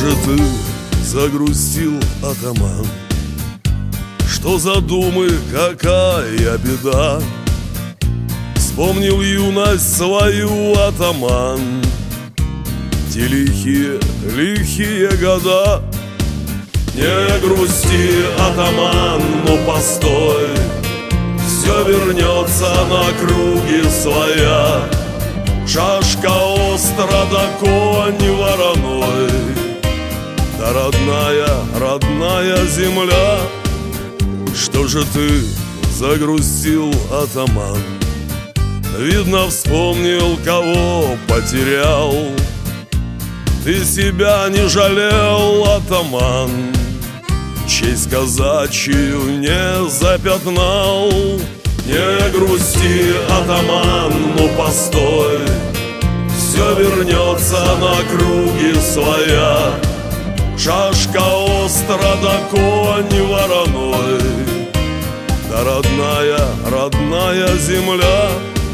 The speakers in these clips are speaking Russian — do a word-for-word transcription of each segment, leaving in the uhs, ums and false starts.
же ты загрустил, атаман? Что за думы, какая беда? Вспомнил юность свою, атаман, те лихие, лихие года. Не грусти, атаман, ну постой, все вернется на круги своя. Шашка остра, да конь вороной, да родная, родная земля. Что же ты загрустил, атаман? Видно, вспомнил, кого потерял. Ты себя не жалел, атаман, честь казачью не запятнал. Не грусти, атаман, ну постой, все вернется на круги своя. Шашка остра, да конь вороной, да родная, родная земля.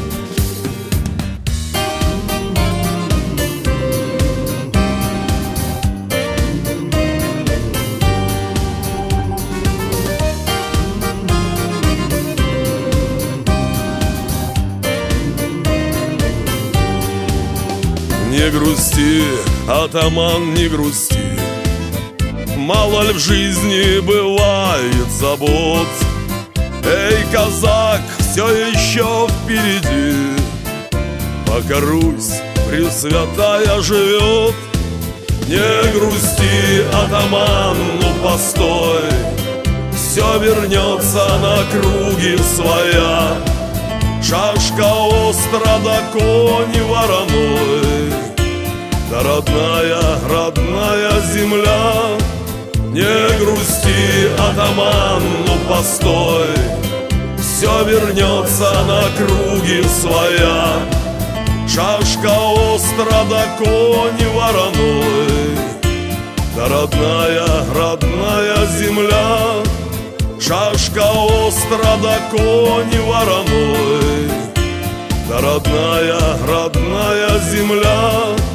Не грусти, атаман, не грусти, мало ли в жизни бывает забот. Эй, казак, все еще впереди, пока Русь пресвятая живет. Не грусти, атаман, ну постой, все вернется на круги своя. Шашка остра, да конь вороной, да родная, родная земля. Не грусти, атаман, ну постой, все вернется на круги своя. Шашка остра, да конь вороной, да родная, родная земля. Шашка остра, да конь вороной, да родная, родная земля.